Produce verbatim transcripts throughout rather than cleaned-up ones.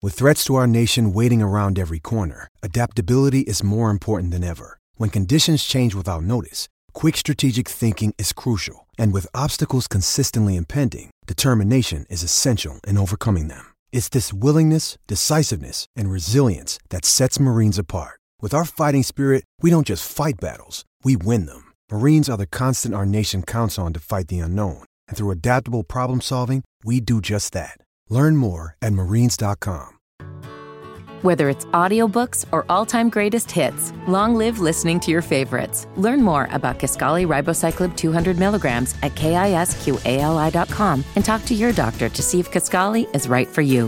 With threats to our nation waiting around every corner, adaptability is more important than ever. When conditions change without notice, quick strategic thinking is crucial. And with obstacles consistently impending, determination is essential in overcoming them. It's this willingness, decisiveness, and resilience that sets Marines apart. With our fighting spirit, we don't just fight battles, we win them. Marines are the constant our nation counts on to fight the unknown. And through adaptable problem solving, we do just that. Learn more at marines dot com. Whether it's audiobooks or all-time greatest hits, long live listening to your favorites. Learn more about Kisqali Ribociclib two hundred milligrams at kisqali dot com and talk to your doctor to see if Kisqali is right for you.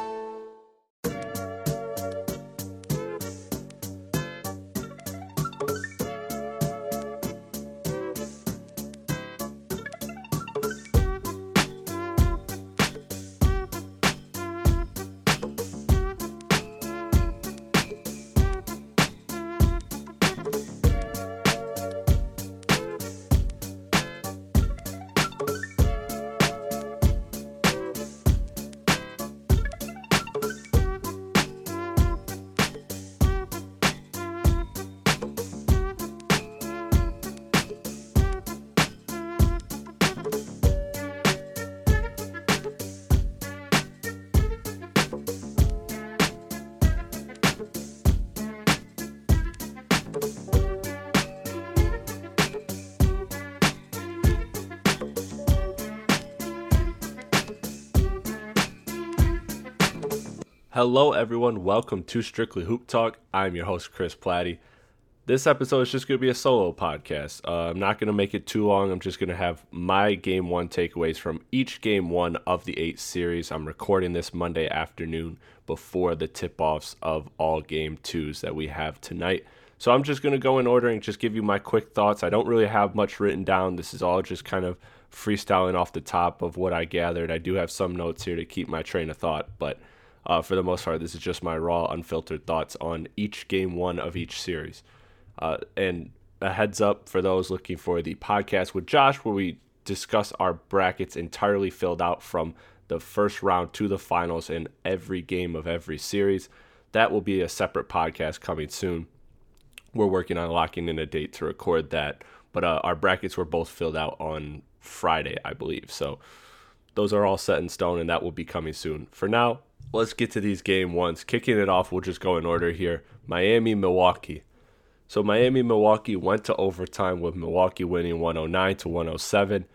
Hello everyone, welcome to Strictly Hoop Talk. I'm your host Chris Platty. This episode is just going to be a solo podcast. Uh, I'm not going to make it too long. I'm just going to have my game one takeaways from each game one of the eight series. I'm recording this Monday afternoon before the tip-offs of all game twos that we have tonight. So I'm just going to go in order and just give you my quick thoughts. I don't really have much written down. This is all just kind of freestyling off the top of what I gathered. I do have some notes here to keep my train of thought, but Uh, for the most part, this is just my raw, unfiltered thoughts on each game one of each series. Uh, and a heads up for those looking for the podcast with Josh, where we discuss our brackets entirely filled out from the first round to the finals in every game of every series. That will be a separate podcast coming soon. We're working on locking in a date to record that. But uh, our brackets were both filled out on Friday, I believe. So those are all set in stone, and that will be coming soon. For now, let's get to these game ones. Kicking it off, we'll just go in order here. Miami, Milwaukee. So Miami, Milwaukee went to overtime with Milwaukee winning one oh nine to one oh seven.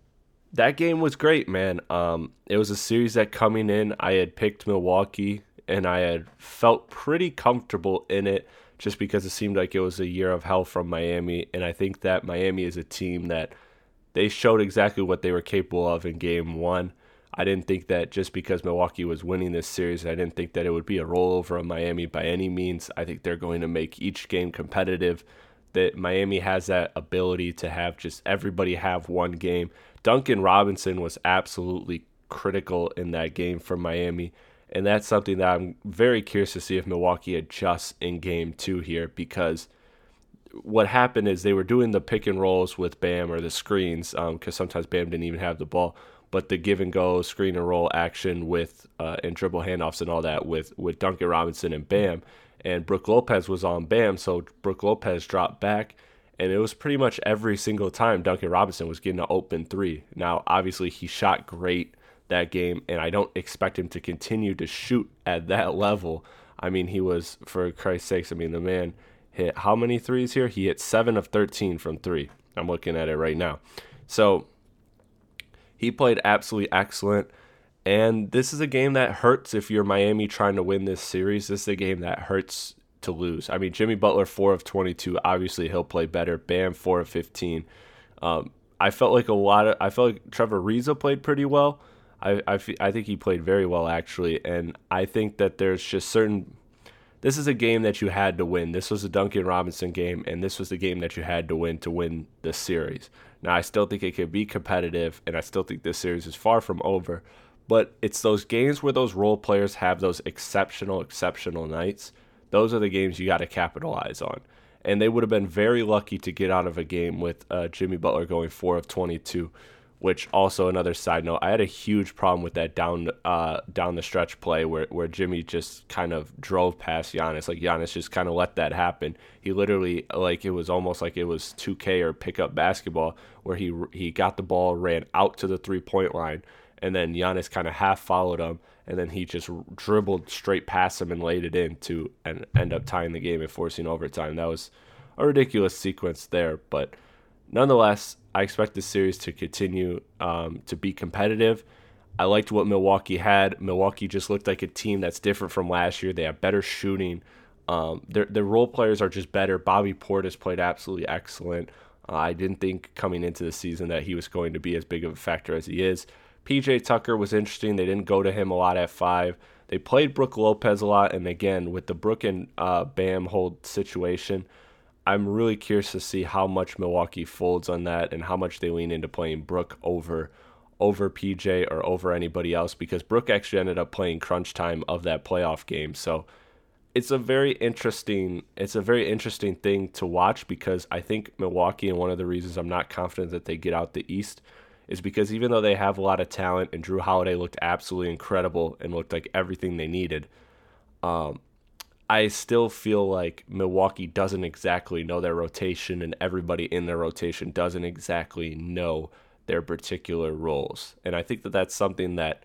That game was great, man. Um, it was a series that coming in, I had picked Milwaukee, and I had felt pretty comfortable in it just because it seemed like it was a year of hell from Miami. And I think that Miami is a team that they showed exactly what they were capable of in game one. I didn't think that just because Milwaukee was winning this series, I didn't think that it would be a rollover of Miami by any means. I think they're going to make each game competitive, that Miami has that ability to have just everybody have one game. Duncan Robinson was absolutely critical in that game for Miami, and that's something that I'm very curious to see if Milwaukee adjusts in game two here, because what happened is they were doing the pick and rolls with Bam, or the screens, because um, sometimes Bam didn't even have the ball. But the give and go, screen and roll action with uh, and dribble handoffs and all that with, with Duncan Robinson and Bam. And Brook Lopez was on Bam, so Brook Lopez dropped back. And it was pretty much every single time Duncan Robinson was getting an open three. Now, obviously, he shot great that game, and I don't expect him to continue to shoot at that level. I mean, he was, for Christ's sakes, I mean, the man hit how many threes here? He hit seven of thirteen from three. I'm looking at it right now. So he played absolutely excellent, and this is a game that hurts if you're Miami trying to win this series. This is a game that hurts to lose. I mean, Jimmy Butler, four of twenty-two. Obviously, he'll play better. Bam, four of fifteen. Um, I felt like a lot of – I felt like Trevor Ariza played pretty well. I, I, I think he played very well, actually, and I think that there's just certain – this is a game that you had to win. This was a Duncan Robinson game, and this was the game that you had to win to win the series. Now, I still think it can be competitive, and I still think this series is far from over. But it's those games where those role players have those exceptional, exceptional nights. Those are the games you got to capitalize on. And they would have been very lucky to get out of a game with uh, Jimmy Butler going four of twenty-two which also another side note, I had a huge problem with that down uh, down the stretch play where, where Jimmy just kind of drove past Giannis. Like Giannis just kind of let that happen. He literally, like it was almost like it was two K or pickup basketball where he he got the ball, ran out to the three-point line, and then Giannis kind of half followed him, and then he just dribbled straight past him and laid it in to and end up tying the game and forcing overtime. That was a ridiculous sequence there, but nonetheless, I expect this series to continue um, to be competitive. I liked what Milwaukee had. Milwaukee just looked like a team that's different from last year. They have better shooting. Um, their their role players are just better. Bobby Portis played absolutely excellent. Uh, I didn't think coming into the season that he was going to be as big of a factor as he is. P J Tucker was interesting. They didn't go to him a lot at five. They played Brook Lopez a lot, and again, with the Brook and uh, Bam hold situation, I'm really curious to see how much Milwaukee folds on that and how much they lean into playing Brook over over P J or over anybody else, because Brook actually ended up playing crunch time of that playoff game. So it's a very interesting it's a very interesting thing to watch, because I think Milwaukee, and one of the reasons I'm not confident that they get out the East, is because even though they have a lot of talent and Drew Holiday looked absolutely incredible and looked like everything they needed, um, I still feel like Milwaukee doesn't exactly know their rotation, and everybody in their rotation doesn't exactly know their particular roles. And I think that that's something that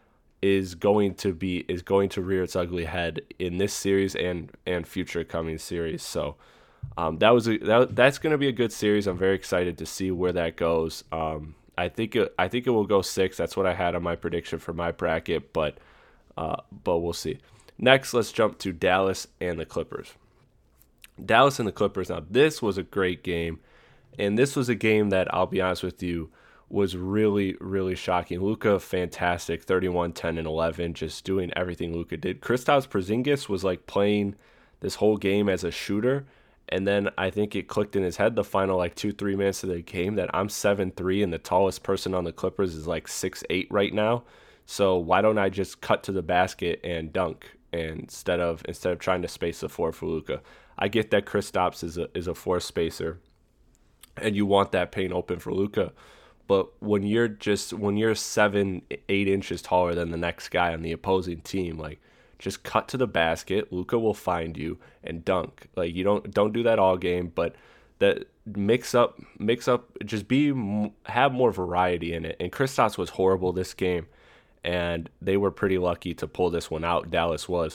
is going to be is going to rear its ugly head in this series and and future coming series. So um, that was a, that, that's going to be a good series. I'm very excited to see where that goes. Um, I think it, I think it will go six. That's what I had on my prediction for my bracket, but uh, but we'll see. Next, let's jump to Dallas and the Clippers. Dallas and the Clippers. Now, this was a great game, and this was a game that, I'll be honest with you, was really, really shocking. Luka, fantastic, thirty-one, ten, and eleven, just doing everything Luka did. Kristaps Porzingis was like playing this whole game as a shooter, and then I think it clicked in his head the final like two, three minutes of the game that I'm seven three, and the tallest person on the Clippers is like six eight right now. So why don't I just cut to the basket and dunk? And instead of instead of trying to space the floor for Luka. I get that Kristaps is a is a floor spacer, and you want that paint open for Luka. But when you're just when you're seven, eight inches taller than the next guy on the opposing team, like, just cut to the basket. Luka will find you and dunk. Like, you don't don't do that all game, but that mix up mix up. Just be have more variety in it. And Kristaps was horrible this game, and they were pretty lucky to pull this one out. Dallas was.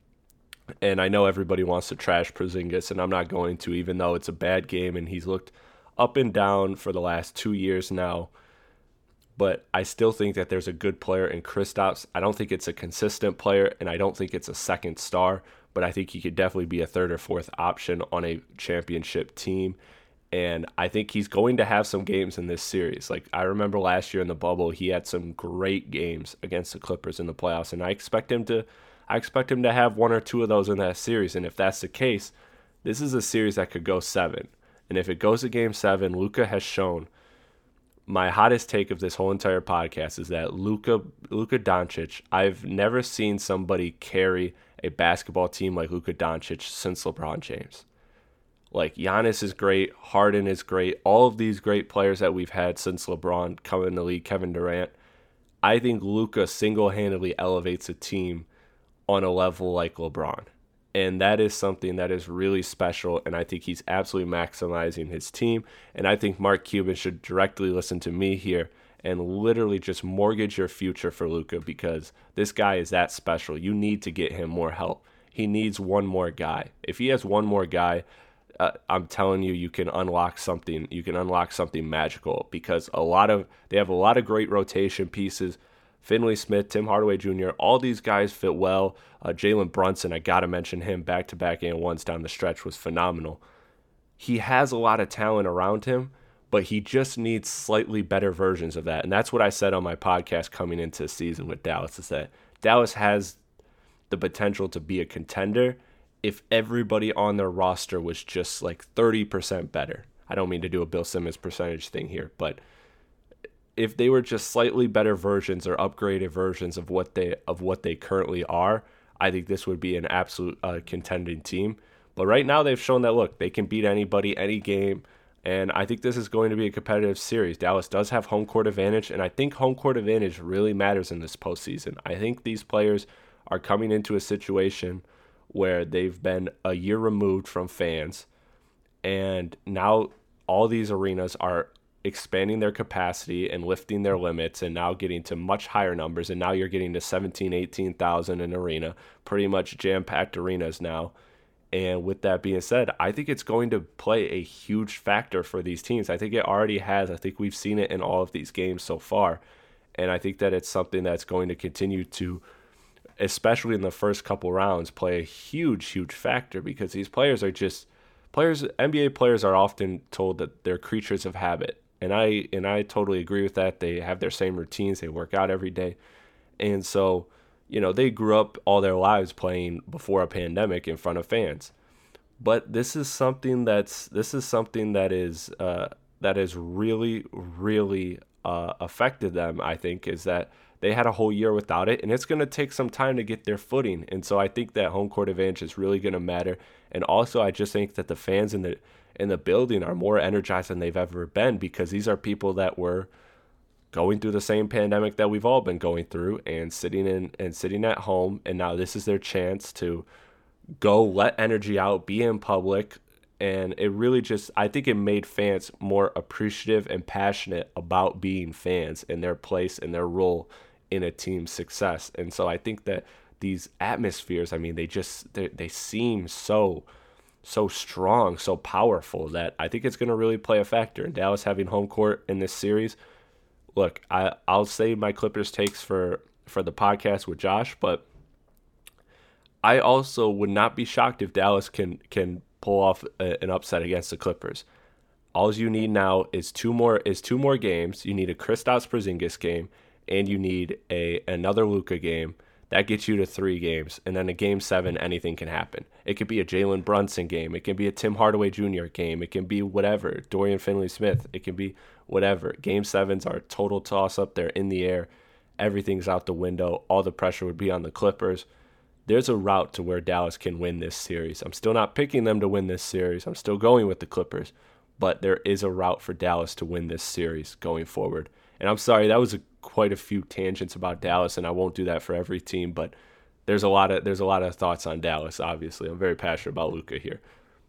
And I know everybody wants to trash Porzingis, and I'm not going to, even though it's a bad game and he's looked up and down for the last two years now. But I still think that there's a good player in Kristaps. I don't think it's a consistent player, and I don't think it's a second star, but I think he could definitely be a third or fourth option on a championship team. And I think he's going to have some games in this series. Like, I remember last year in the bubble, he had some great games against the Clippers in the playoffs, and I expect him to I expect him to have one or two of those in that series. And if that's the case, this is a series that could go seven. And if it goes to game seven, Luka has shown, my hottest take of this whole entire podcast is that Luka Luka Doncic, I've never seen somebody carry a basketball team like Luka Doncic since LeBron James. Like, Giannis is great, Harden is great, all of these great players that we've had since LeBron come in the league, Kevin Durant. I think Luka single-handedly elevates a team on a level like LeBron. And that is something that is really special, and I think he's absolutely maximizing his team. And I think Mark Cuban should directly listen to me here and literally just mortgage your future for Luka, because this guy is that special. You need to get him more help. He needs one more guy. If he has one more guy, uh, I'm telling you, you can unlock something. You can unlock something magical, because a lot of they have a lot of great rotation pieces. Finley Smith, Tim Hardaway Junior, all these guys fit well. Uh, Jalen Brunson, I got to mention him, back-to-back and ones down the stretch, was phenomenal. He has a lot of talent around him, but he just needs slightly better versions of that. And that's what I said on my podcast coming into the season with Dallas, is that Dallas has the potential to be a contender if everybody on their roster was just like thirty percent better. I don't mean to do a Bill Simmons percentage thing here, but if they were just slightly better versions or upgraded versions of what they of what they currently are, I think this would be an absolute uh, contending team. But right now they've shown that, look, they can beat anybody, any game, And I think this is going to be a competitive series. Dallas does have home court advantage, and I think home court advantage really matters in this postseason. I think these players are coming into a situation where they've been a year removed from fans, and now all these arenas are expanding their capacity and lifting their limits and now getting to much higher numbers. And now you're getting to seventeen, eighteen thousand an arena, pretty much jam-packed arenas now. And with that being said, I think it's going to play a huge factor for these teams. I think it already has. I think we've seen it in all of these games so far. And I think that it's something that's going to continue to, especially in the first couple rounds, play a huge, huge factor, because these players are just players. N B A players are often told that they're creatures of habit. And I and I totally agree with that. They have their same routines. They work out every day. And so, you know, they grew up all their lives playing before a pandemic in front of fans. But this is something that's this is something that is uh, that has really, really uh, affected them, I think, is that they had a whole year without it, and it's going to take some time to get their footing. And so I think that home court advantage is really going to matter. And also, I just think that the fans in the in the building are more energized than they've ever been, because these are people that were going through the same pandemic that we've all been going through, and sitting in and sitting at home, and now this is their chance to go let energy out, be in public. And it really just, I think it made fans more appreciative and passionate about being fans and their place and their role in a team's success. And so I think that these atmospheres, I mean, they just they, they seem so so strong, so powerful, that I think it's going to really play a factor in Dallas having home court in this series. Look, I, I'll save my Clippers takes for, for the podcast with Josh, but I also would not be shocked if Dallas can can pull off a, an upset against the Clippers. All you need now is two more is two more games. You need a Kristaps Porzingis game, and you need a another Luka game. That gets you to three games, and then a game seven, anything can happen. It could be a Jalen Brunson game. It can be a Tim Hardaway Junior game. It can be whatever, Dorian Finney-Smith. It can be whatever. Game sevens are a total toss-up. They're in the air. Everything's out the window. All the pressure would be on the Clippers. There's a route to where Dallas can win this series. I'm still not picking them to win this series. I'm still going with the Clippers, but there is a route for Dallas to win this series going forward. And I'm sorry, that was a, quite a few tangents about Dallas, and I won't do that for every team, but there's a lot of there's a lot of thoughts on Dallas, obviously. I'm very passionate about Luka here.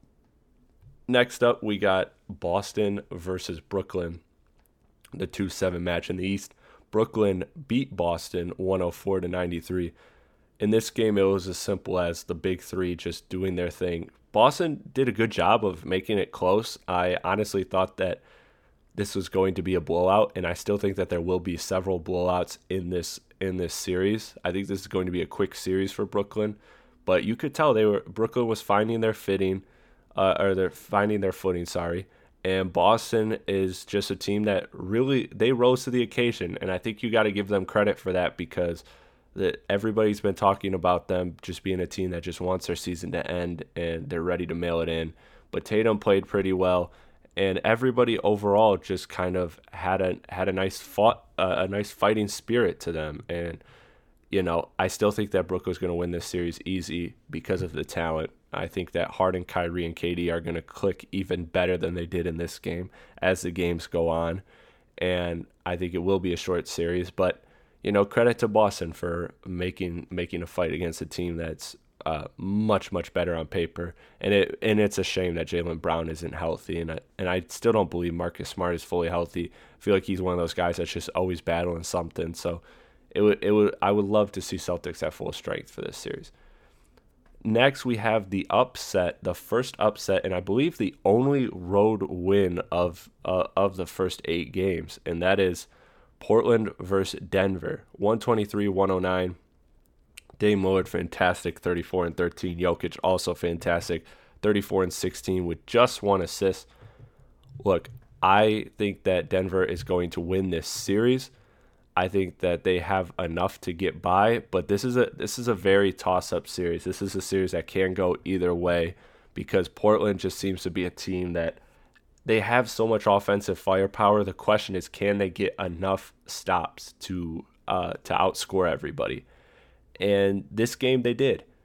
Next up, we got Boston versus Brooklyn, the two seven match in the East. Brooklyn beat Boston one oh four to ninety-three. In this game, it was as simple as the big three just doing their thing. Boston did a good job of making it close. I honestly thought that this was going to be a blowout, and I still think that there will be several blowouts in this in this series. I think this is going to be a quick series for Brooklyn, but you could tell they were Brooklyn was finding their fitting, uh, or they're finding their footing. Sorry, and Boston is just a team that really they rose to the occasion, and I think you got to give them credit for that, because that everybody's been talking about them just being a team that just wants their season to end and they're ready to mail it in. But Tatum played pretty well, and everybody overall just kind of had a had a nice fought uh, a nice fighting spirit to them. And you know, I still think that Brooklyn's going to win this series easy because of the talent. I think that Harden, Kyrie, and K D are going to click even better than they did in this game as the games go on, and I think it will be a short series, but you know, credit to Boston for making making a fight against a team that's uh, much much better on paper, and it and it's a shame that Jaylen Brown isn't healthy, and I, and I still don't believe Marcus Smart is fully healthy. I feel like he's one of those guys that's just always battling something. So it would it would I would love to see Celtics at full strength for this series. Next, we have the upset, the first upset, and I believe the only road win of uh, of the first eight games, and that is Portland versus Denver, one twenty-three one oh nine. Dame Lillard, fantastic, thirty-four and thirteen. Jokic, also fantastic, thirty-four and sixteen with just one assist. Look, I think that Denver is going to win this series. I think that they have enough to get by, but this is a this is a very toss-up series. This is a series that can go either way, because Portland just seems to be a team that they have so much offensive firepower. The question is, can they get enough stops to uh, to outscore everybody? And this game they did.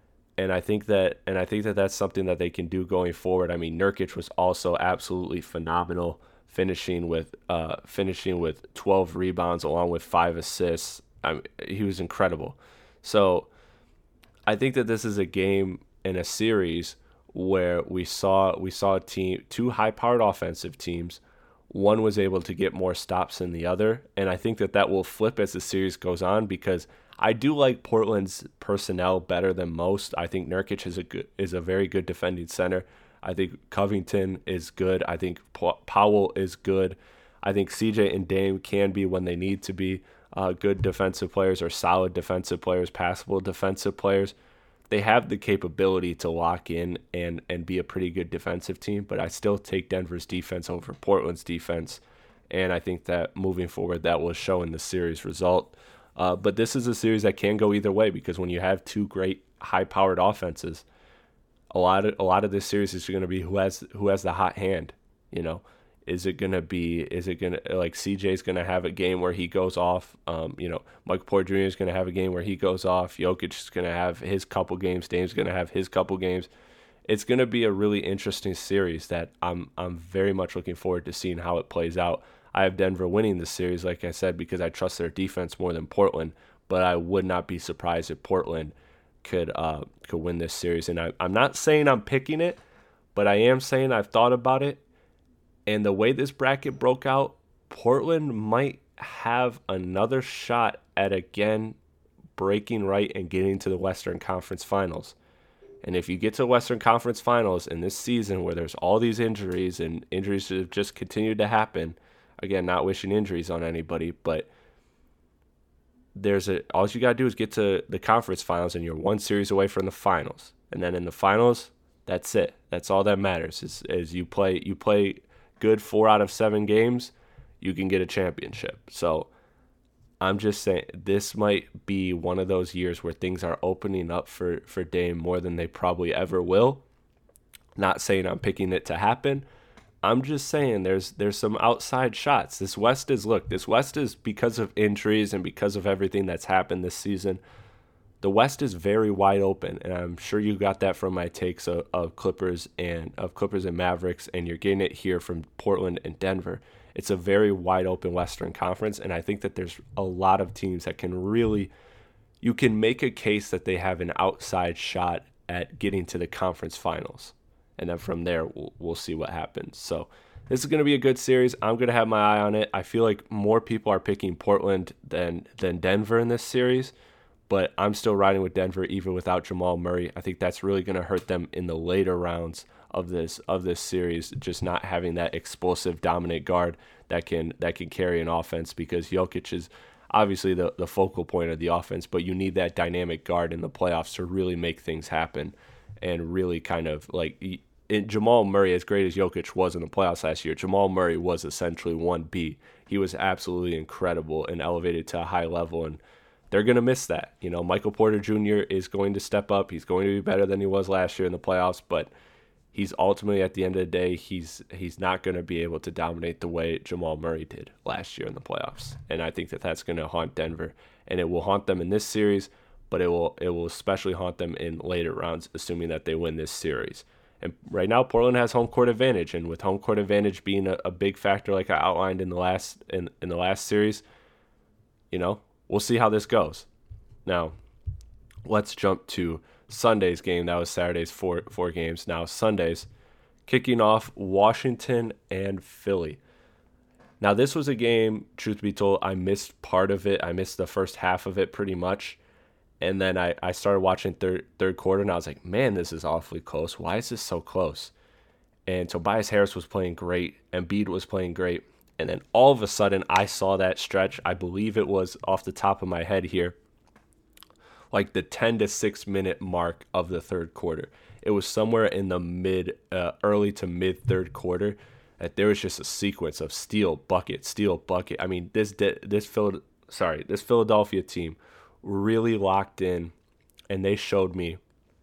And I think that and I think that that's something that they can do going forward. I mean, Nurkic was also absolutely phenomenal, finishing with uh, finishing with twelve rebounds along with five assists. I mean, he was incredible. So I think that this is a game in a series where we saw we saw a team, two high-powered offensive teams. One was able to get more stops than the other, and I think that that will flip as the series goes on, because I do like Portland's personnel better than most. I think Nurkic is a good, is a very good defending center. I think Covington is good. I think Powell is good. I think C J and Dame can be, when they need to be, uh, good defensive players, or solid defensive players, passable defensive players. They have the capability to lock in and, and be a pretty good defensive team, but I still take Denver's defense over Portland's defense, and I think that moving forward that will show in the series result. Uh, but this is a series that can go either way, because when you have two great high-powered offenses, a lot of a lot of this series is going to be who has who has the hot hand. You know, is it going to be is it going to like C J's going to have a game where he goes off? Um, you know, Michael Porter Junior is going to have a game where he goes off. Jokic is going to have his couple games. Dame's going to have his couple games. It's going to be a really interesting series that I'm I'm very much looking forward to seeing how it plays out. I have Denver winning this series, like I said, because I trust their defense more than Portland. But I would not be surprised if Portland could uh, could win this series. And I, I'm not saying I'm picking it, but I am saying I've thought about it. And the way this bracket broke out, Portland might have another shot at again breaking right and getting to the Western Conference Finals. And if you get to the Western Conference Finals in this season where there's all these injuries and injuries have just continued to happen, again, not wishing injuries on anybody, but there's a all you got to do is get to the conference finals and you're one series away from the finals. And then in the finals, that's it. That's all that matters is, is you play you play good four out of seven games, you can get a championship. So I'm just saying this might be one of those years where things are opening up for, for Dame more than they probably ever will. Not saying I'm picking it to happen. I'm just saying there's there's some outside shots. This West is, look, this West is, because of injuries and because of everything that's happened this season, the West is very wide open, and I'm sure you got that from my takes of, of Clippers and of Clippers and Mavericks, and you're getting it here from Portland and Denver. It's a very wide open Western Conference, and I think that there's a lot of teams that can really, you can make a case that they have an outside shot at getting to the conference finals. And then from there, we'll, we'll see what happens. So this is going to be a good series. I'm going to have my eye on it. I feel like more people are picking Portland than than Denver in this series, but I'm still riding with Denver even without Jamal Murray. I think that's really going to hurt them in the later rounds of this of this series, just not having that explosive, dominant guard that can that can carry an offense, because Jokic is obviously the, the focal point of the offense, but you need that dynamic guard in the playoffs to really make things happen. And really kind of like it, Jamal Murray, as great as Jokic was in the playoffs last year, Jamal Murray was essentially one B. He was absolutely incredible and elevated to a high level, and they're going to miss that. You know, Michael Porter Junior is going to step up. He's going to be better than he was last year in the playoffs, but he's ultimately, at the end of the day, he's he's not going to be able to dominate the way Jamal Murray did last year in the playoffs. And I think that that's going to haunt Denver, and it will haunt them in this series, but it will it will especially haunt them in later rounds, assuming that they win this series. And right now, Portland has home court advantage, and with home court advantage being a, a big factor, like I outlined in the last in, in the last series, you know, we'll see how this goes. Now, let's jump to Sunday's game. That was Saturday's four four games. Now Sunday's, kicking off Washington and Philly. Now this was a game, truth be told, I missed part of it. I missed the first half of it pretty much. And then I, I started watching third third quarter, and I was like, man, this is awfully close. Why is this so close? And Tobias Harris was playing great. Embiid was playing great. And then all of a sudden, I saw that stretch. I believe it was off the top of my head here, like the ten to six minute mark of the third quarter. It was somewhere in the mid, uh, early to mid third quarter, that there was just a sequence of steal, bucket, steal, bucket. I mean, this this Phil, sorry, this Philadelphia team really locked in, and they showed me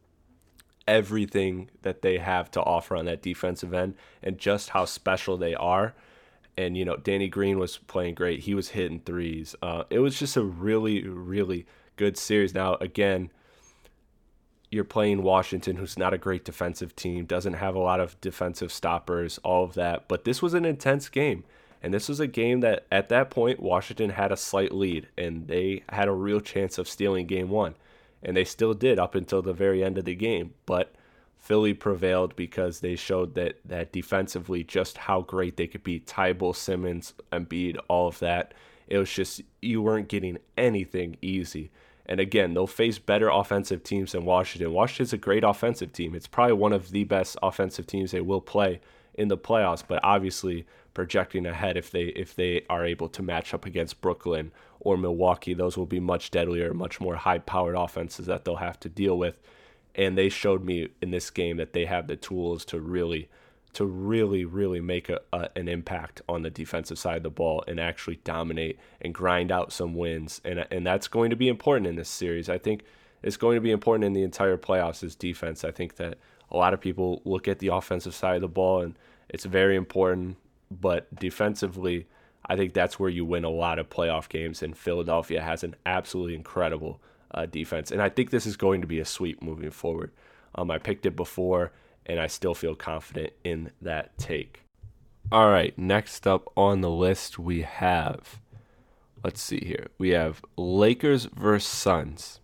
everything that they have to offer on that defensive end and just how special they are. And, you know, Danny Green was playing great. He was hitting threes. Uh, it was just a really, really good series. Now, again, you're playing Washington, who's not a great defensive team, doesn't have a lot of defensive stoppers, all of that. But this was an intense game. And this was a game that, at that point, Washington had a slight lead, and they had a real chance of stealing game one. And they still did up until the very end of the game. But Philly prevailed because they showed that, that defensively just how great they could be. Tybal, Simmons, Embiid, all of that. It was just, you weren't getting anything easy. And again, they'll face better offensive teams than Washington. Washington's a great offensive team. It's probably one of the best offensive teams they will play in the playoffs, but obviously projecting ahead, if they if they are able to match up against Brooklyn or Milwaukee, those will be much deadlier, much more high-powered offenses that they'll have to deal with. And they showed me in this game that they have the tools to really to really, really make a, a, an impact on the defensive side of the ball and actually dominate and grind out some wins. And and that's going to be important in this series. I think it's going to be important in the entire playoffs, is defense. I think that a lot of people look at the offensive side of the ball, and it's very important. But defensively, I think that's where you win a lot of playoff games, and Philadelphia has an absolutely incredible uh, defense. And I think this is going to be a sweep moving forward. Um, I picked it before, and I still feel confident in that take. All right, next up on the list we have, let's see here. We have Lakers versus Suns.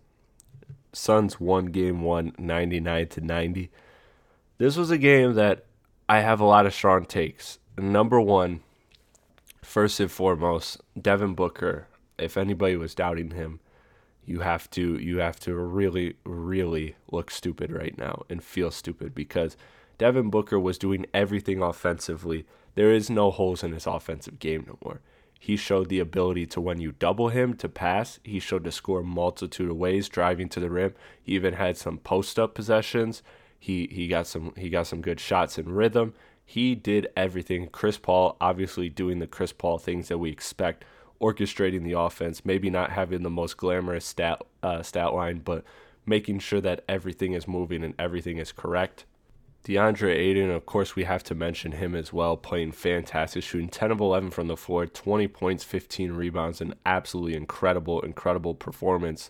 Suns won game one, ninety-nine to ninety. This was a game that I have a lot of strong takes. Number one, first and foremost, Devin Booker. If anybody was doubting him, you have to you have to really, really look stupid right now and feel stupid, because Devin Booker was doing everything offensively. There is no holes in his offensive game no more. He showed the ability to, when you double him, to pass. He showed to score a multitude of ways, driving to the rim. He even had some post-up possessions. He he got some he got some good shots in rhythm. He did everything. Chris Paul obviously doing the Chris Paul things that we expect, orchestrating the offense, maybe not having the most glamorous stat uh, stat line, but making sure that everything is moving and everything is correct. DeAndre Ayton, of course, we have to mention him as well, playing fantastic, shooting ten of eleven from the floor, twenty points, fifteen rebounds, an absolutely incredible, incredible performance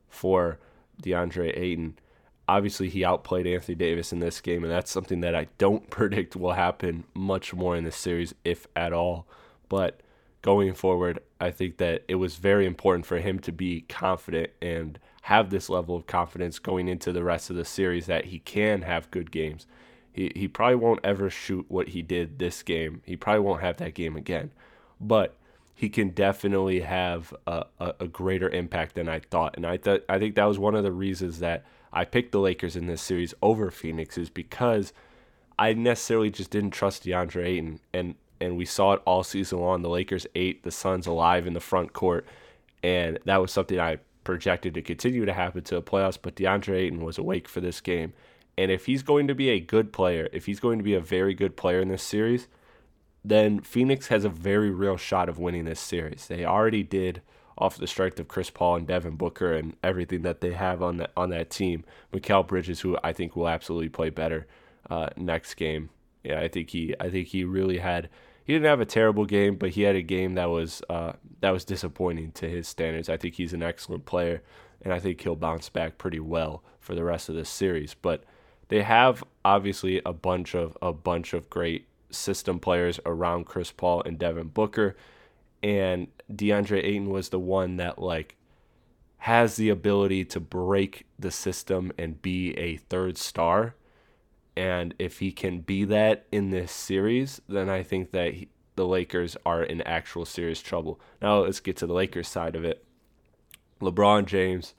for DeAndre Ayton. Obviously, he outplayed Anthony Davis in this game, and that's something that I don't predict will happen much more in this series, if at all. But going forward, I think that it was very important for him to be confident and have this level of confidence going into the rest of the series that he can have good games. He he probably won't ever shoot what he did this game. He probably won't have that game again. But he can definitely have a, a, a greater impact than I thought. And I th- I think that was one of the reasons that I picked the Lakers in this series over Phoenix, is because I necessarily just didn't trust DeAndre Ayton. And, and we saw it all season long. The Lakers ate the Suns alive in the front court. And that was something I projected to continue to happen to the playoffs. But DeAndre Ayton was awake for this game. And if he's going to be a good player, if he's going to be a very good player in this series, then Phoenix has a very real shot of winning this series. They already did off the strength of Chris Paul and Devin Booker and everything that they have on that on that team. Mikal Bridges, who I think will absolutely play better uh, next game. Yeah, I think he I think he really had he didn't have a terrible game, but he had a game that was uh, that was disappointing to his standards. I think he's an excellent player, and I think he'll bounce back pretty well for the rest of this series. But they have obviously a bunch of a bunch of great system players around Chris Paul and Devin Booker, and DeAndre Ayton was the one that like has the ability to break the system and be a third star. And if he can be that in this series, then I think that he, the Lakers are in actual serious trouble. Now let's get to the Lakers side of it. LeBron James,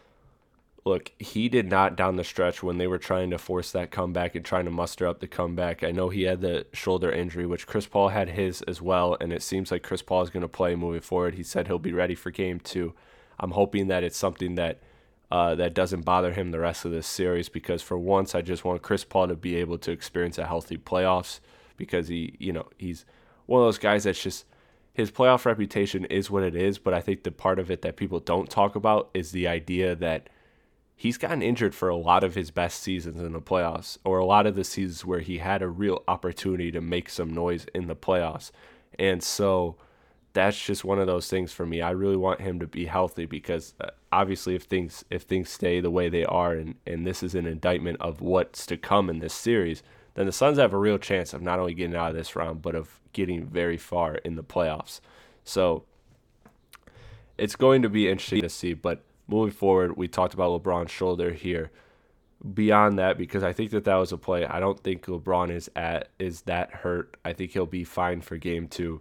look, he did not down the stretch when they were trying to force that comeback and trying to muster up the comeback. I know he had the shoulder injury, which Chris Paul had his as well, and it seems like Chris Paul is going to play moving forward. He said he'll be ready for game two. I'm hoping that it's something that uh, that doesn't bother him the rest of this series, because for once I just want Chris Paul to be able to experience a healthy playoffs, because he, you know, he's one of those guys that's just, his playoff reputation is what it is, but I think the part of it that people don't talk about is the idea that he's gotten injured for a lot of his best seasons in the playoffs, or a lot of the seasons where he had a real opportunity to make some noise in the playoffs. And so that's just one of those things for me. I really want him to be healthy because uh, obviously if things if things stay the way they are, and, and this is an indictment of what's to come in this series, then the Suns have a real chance of not only getting out of this round, but of getting very far in the playoffs. So it's going to be interesting to see. But moving forward, we talked about LeBron's shoulder here. Beyond that, because I think that that was a play, I don't think LeBron is at is that hurt. I think he'll be fine for game two.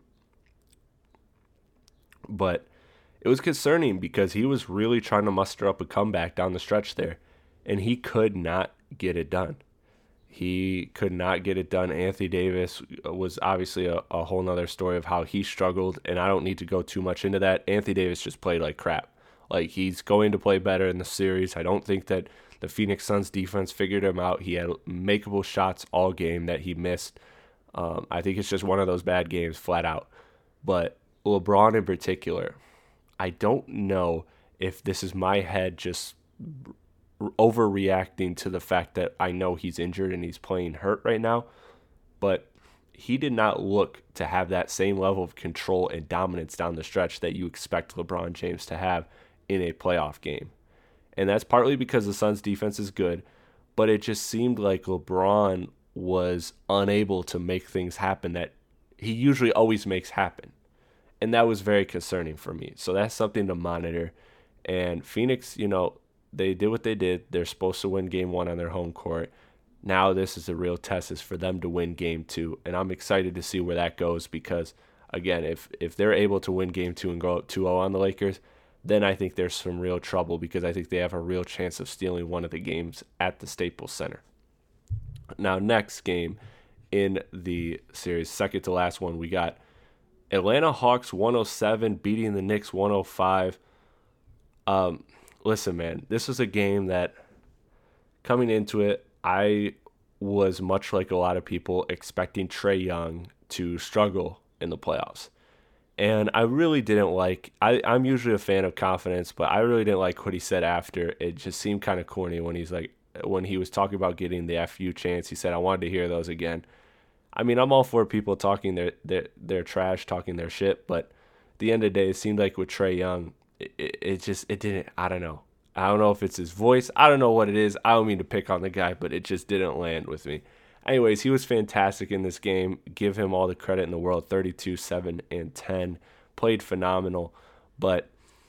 But it was concerning because he was really trying to muster up a comeback down the stretch there, and he could not get it done. He could not get it done. Anthony Davis was obviously a, a whole nother story of how he struggled, and I don't need to go too much into that. Anthony Davis just played like crap. Like, he's going to play better in the series. I don't think that the Phoenix Suns defense figured him out. He had makeable shots all game that he missed. Um, I think it's just one of those bad games, flat out. But LeBron in particular, I don't know if this is my head just overreacting to the fact that I know he's injured and he's playing hurt right now, but he did not look to have that same level of control and dominance down the stretch that you expect LeBron James to have in a playoff game. And that's partly because the Suns defense is good, but it just seemed like LeBron was unable to make things happen that he usually always makes happen. And that was very concerning for me. So that's something to monitor. And Phoenix, you know, they did what they did. They're supposed to win game one on their home court. Now this is a real test, is for them to win game two. And I'm excited to see where that goes because, again, if, if they're able to win game two and go up two oh on the Lakers, then I think there's some real trouble because I think they have a real chance of stealing one of the games at the Staples Center. Now, next game in the series, second to last one, we got Atlanta Hawks one oh seven beating the Knicks one oh five. Um, listen, man, this was a game that coming into it, I was much like a lot of people expecting Trae Young to struggle in the playoffs. And I really didn't like, I, I'm usually a fan of confidence, but I really didn't like what he said after. It just seemed kind of corny when he's like, when he was talking about getting the F U chance, he said, I wanted to hear those again. I mean, I'm all for people talking their, their, their trash, talking their shit, but at the end of the day, it seemed like with Trae Young, it, it, it just, it didn't, I don't know. I don't know if it's his voice. I don't know what it is. I don't mean to pick on the guy, but it just didn't land with me. Anyways, he was fantastic in this game. Give him all the credit in the world. thirty-two, seven, and ten. Played phenomenal. But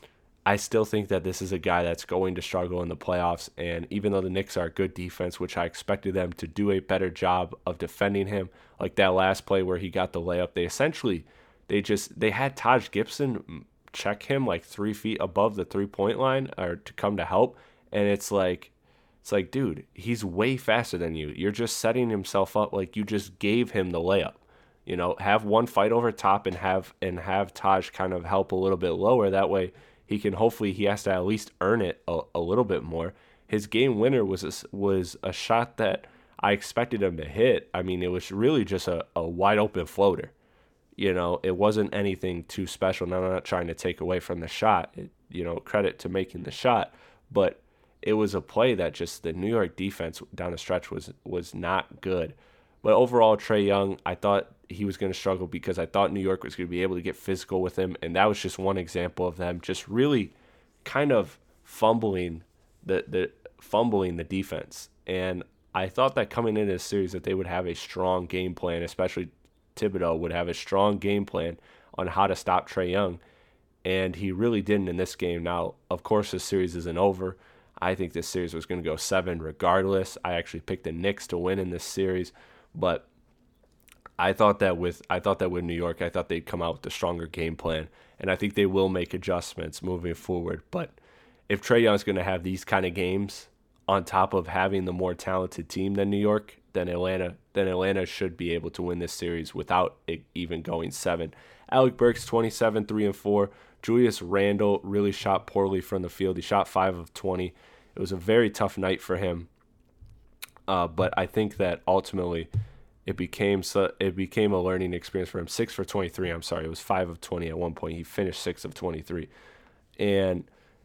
I still think that this is a guy that's going to struggle in the playoffs. And even though the Knicks are a good defense, which I expected them to do a better job of defending him, like that last play where he got the layup, they essentially, they just, they had Taj Gibson check him like three feet above the three-point line or to come to help. And it's like, It's like, dude, he's way faster than you. You're just setting himself up like you just gave him the layup. You know, have one fight over top and have and have Taj kind of help a little bit lower. That way he can hopefully, he has to at least earn it a, a little bit more. His game winner was a, was a shot that I expected him to hit. I mean, it was really just a, a wide open floater. You know, it wasn't anything too special. Now, I'm not trying to take away from the shot. It, you know, credit to making the shot. But it was a play that just the New York defense down the stretch was was not good. But overall, Trae Young, I thought he was going to struggle because I thought New York was going to be able to get physical with him. And that was just one example of them just really kind of fumbling the, the fumbling the defense. And I thought that coming into this series that they would have a strong game plan, especially Thibodeau would have a strong game plan on how to stop Trae Young. And he really didn't in this game. Now, of course, this series isn't over. I think this series was going to go seven regardless. I actually picked the Knicks to win in this series, but I thought that with I thought that with New York, I thought they'd come out with a stronger game plan, and I think they will make adjustments moving forward. But if Trae Young's going to have these kind of games on top of having the more talented team than New York, then Atlanta, then Atlanta should be able to win this series without it even going seven. Alec Burks, twenty-seven, three and four. Julius Randle really shot poorly from the field. He shot five of twenty. It was a very tough night for him. Uh, but I think that ultimately it became so, it became a learning experience for him. six for twenty-three, I'm sorry. It was five of twenty at one point. He finished six of twenty-three. And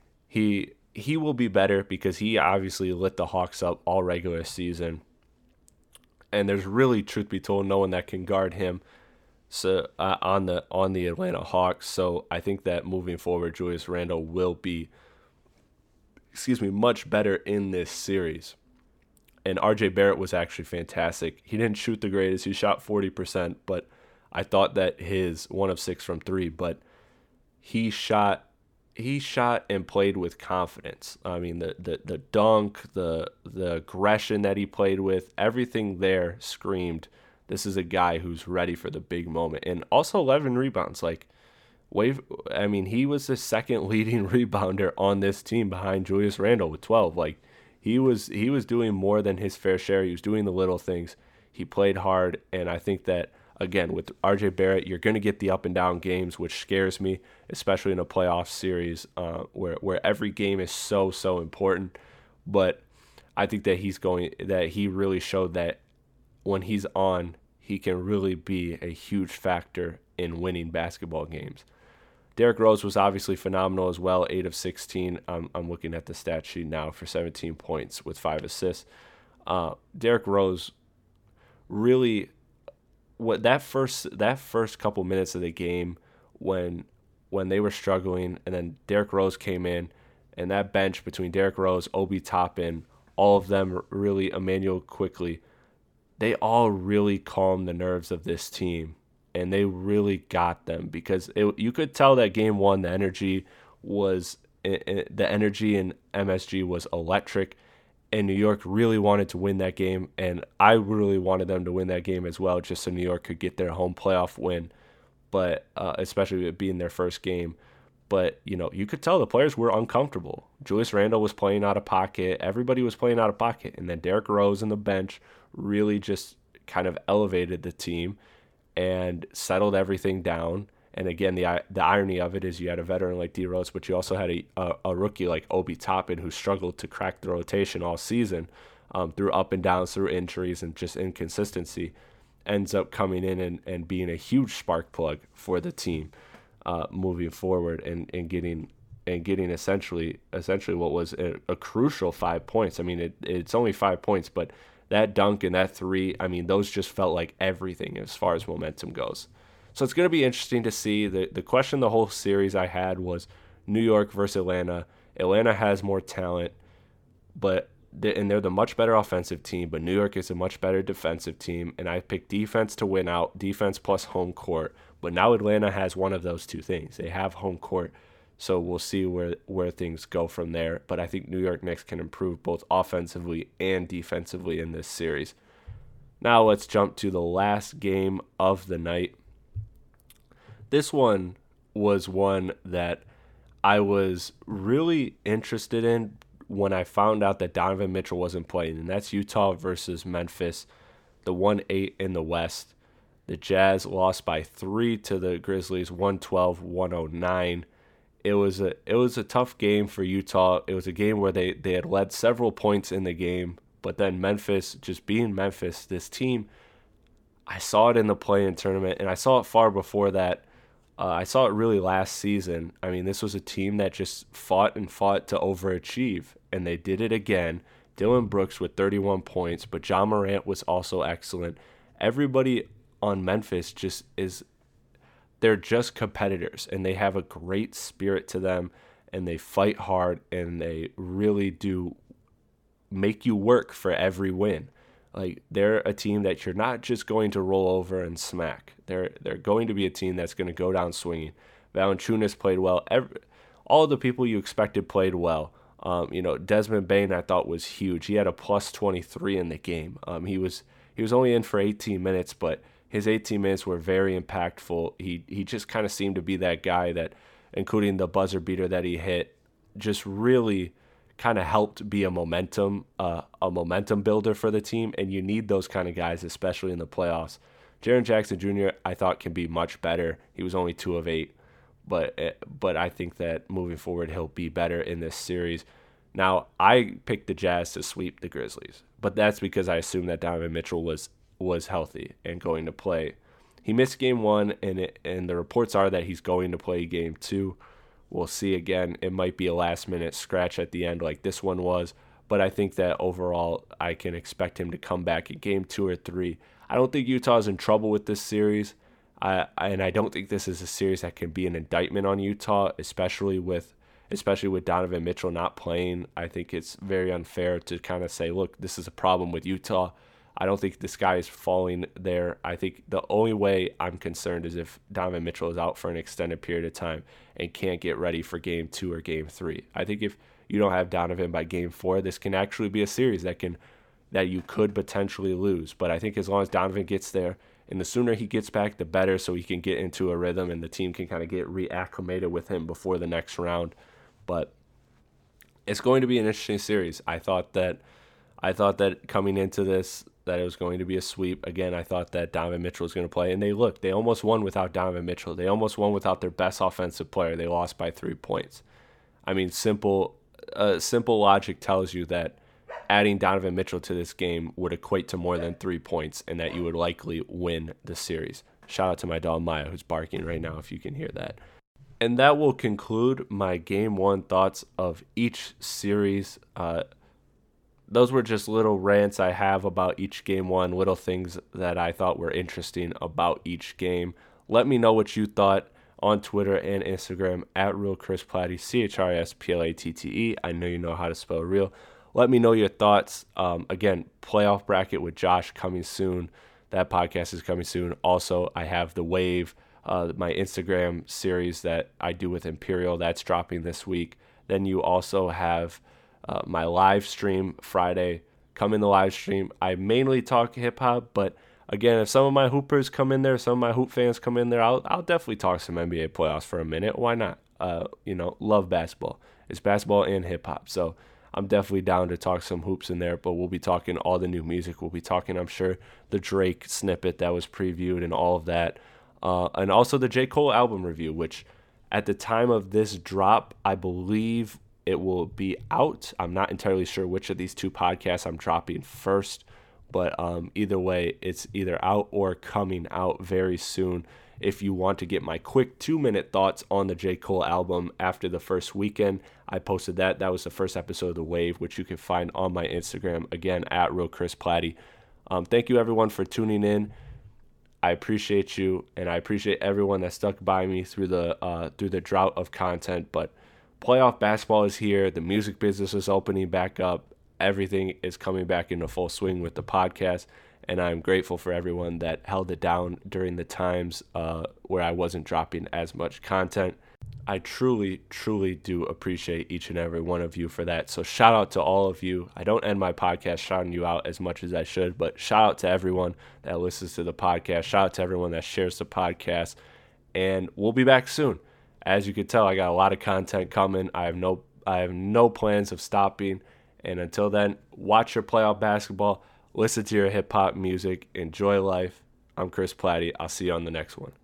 he he will be better because he obviously lit the Hawks up all regular season. And there's really, truth be told, no one that can guard him. so uh, on the on the Atlanta Hawks. So I think that moving forward, Julius Randle will be, excuse me, much better in this series. And R J Barrett was actually fantastic. He didn't shoot the greatest. He shot forty percent, but I thought that his one of six from three, but he shot he shot and played with confidence. I mean, the the, the dunk, the the aggression that he played with, everything there screamed, this is a guy who's ready for the big moment. And also eleven rebounds. Like, Wave, I mean, he was the second leading rebounder on this team behind Julius Randle with twelve. Like, he was he was doing more than his fair share. He was doing the little things. He played hard, and I think that, again, with R J Barrett, you're going to get the up and down games, which scares me, especially in a playoff series uh, where where every game is so so important. But I think that he's going that he really showed that when he's on, he can really be a huge factor in winning basketball games. Derrick Rose was obviously phenomenal as well, eight of sixteen. I'm, I'm looking at the stat sheet now for seventeen points with five assists. Uh, Derrick Rose really, what that first that first couple minutes of the game when when they were struggling, and then Derrick Rose came in, and that bench between Derrick Rose, Obi Toppin, all of them really, Emmanuel Quickley, they all really calmed the nerves of this team. And they really got them because it, you could tell that game one, the energy was the energy in M S G was electric, and New York really wanted to win that game, and I really wanted them to win that game as well, just so New York could get their home playoff win. But uh, especially it being their first game, but you know you could tell the players were uncomfortable. Julius Randle was playing out of pocket, everybody was playing out of pocket, and then Derrick Rose on the bench really just kind of elevated the team and settled everything down. And again, the the irony of it is you had a veteran like D Rose, but you also had a, a, a rookie like Obi Toppin who struggled to crack the rotation all season um, through up and downs, through injuries, and just inconsistency. Ends up coming in and, and being a huge spark plug for the team uh, moving forward and, and getting and getting essentially essentially what was a, a crucial five points. I mean, it, it's only five points, but that dunk and that three, I mean, those just felt like everything as far as momentum goes. So it's going to be interesting to see. The, the question the whole series I had was New York versus Atlanta. Atlanta has more talent, but they, and they're the much better offensive team, but New York is a much better defensive team, and I picked defense to win out, defense plus home court. But now Atlanta has one of those two things. They have home court. So we'll see where, where things go from there. But I think New York Knicks can improve both offensively and defensively in this series. Now let's jump to the last game of the night. This one was one that I was really interested in when I found out that Donovan Mitchell wasn't playing, and that's Utah versus Memphis, the one eight in the West. The Jazz lost by three to the Grizzlies, one twelve to one oh nine. It was a it was a tough game for Utah. It was a game where they, they had led several points in the game, but then Memphis, just being Memphis, this team, I saw it in the play-in tournament, and I saw it far before that. Uh, I saw it really last season. I mean, this was a team that just fought and fought to overachieve, and they did it again. Dillon Brooks with thirty-one points, but Ja Morant was also excellent. Everybody on Memphis just is... they're just competitors, and they have a great spirit to them, and they fight hard, and they really do make you work for every win. Like, they're a team that you're not just going to roll over and smack. They're they're going to be a team that's going to go down swinging. Valanciunas played well. Every, all of the people you expected played well. Um, you know, Desmond Bane I thought was huge. He had a plus twenty-three in the game. Um, he was he was only in for eighteen minutes, but his eighteen minutes were very impactful. He he just kind of seemed to be that guy that, including the buzzer beater that he hit, just really kind of helped be a momentum uh, a momentum builder for the team. And you need those kind of guys, especially in the playoffs. Jaren Jackson Junior I thought can be much better. He was only two of eight, but but I think that moving forward he'll be better in this series. Now I picked the Jazz to sweep the Grizzlies, but that's because I assumed that Donovan Mitchell was. was healthy and going to play. He missed game one, and it, and the reports are that he's going to play game two. We'll see again. It might be a last-minute scratch at the end like this one was, but I think that overall I can expect him to come back in game two or three. I don't think Utah's in trouble with this series. I, and I don't think this is a series that can be an indictment on Utah, especially with especially with Donovan Mitchell not playing. I think it's very unfair to kind of say, look, this is a problem with Utah. I don't think this guy is falling there. I think the only way I'm concerned is if Donovan Mitchell is out for an extended period of time and can't get ready for game two or game three. I think if you don't have Donovan by game four, this can actually be a series that can that you could potentially lose. But I think as long as Donovan gets there, and the sooner he gets back, the better, so he can get into a rhythm and the team can kind of get reacclimated with him before the next round. But it's going to be an interesting series. I thought that I thought that coming into this, that it was going to be a sweep. Again, I thought that Donovan Mitchell was going to play, and they look, they almost won without Donovan Mitchell. They almost won without their best offensive player. They lost by three points. I mean, simple, uh, simple logic tells you that adding Donovan Mitchell to this game would equate to more than three points, and that you would likely win the series. Shout out to my dog Maya, who's barking right now, if you can hear that. And that will conclude my game one thoughts of each series. Uh, those were just little rants I have about each game one, little things that I thought were interesting about each game. Let me know what you thought on Twitter and Instagram at Real Chris Platte, C H R I S P L A T T E. I know you know how to spell real. Let me know your thoughts. Um, again, playoff bracket with Josh coming soon. That podcast is coming soon. Also, I have the Wave, uh, my Instagram series that I do with Imperial. That's dropping this week. Then you also have uh, my live stream Friday. Come in the live stream. I mainly talk hip-hop, but again, if some of my hoopers come in there, some of my hoop fans come in there, I'll, I'll definitely talk some N B A playoffs for a minute. Why not? Uh, you know, love basketball. It's basketball and hip-hop. So I'm definitely down to talk some hoops in there, but we'll be talking all the new music. We'll be talking, I'm sure, the Drake snippet that was previewed and all of that. Uh, and also the J. Cole album review, which at the time of this drop, I believe it will be out. I'm not entirely sure which of these two podcasts I'm dropping first, but um, either way, it's either out or coming out very soon. If you want to get my quick two-minute thoughts on the J. Cole album after the first weekend, I posted that. That was the first episode of The Wave, which you can find on my Instagram, again, at Real Chris Platte. Um, thank you, everyone, for tuning in. I appreciate you, and I appreciate everyone that stuck by me through the uh, through the drought of content. But playoff basketball is here. The music business is opening back up. Everything is coming back into full swing with the podcast. And I'm grateful for everyone that held it down during the times uh, where I wasn't dropping as much content. I truly, truly do appreciate each and every one of you for that. So shout out to all of you. I don't end my podcast shouting you out as much as I should, but shout out to everyone that listens to the podcast. Shout out to everyone that shares the podcast. And we'll be back soon. As you can tell, I got a lot of content coming. I have no, I have no plans of stopping. And until then, watch your playoff basketball. Listen to your hip-hop music. Enjoy life. I'm Chris Platte. I'll see you on the next one.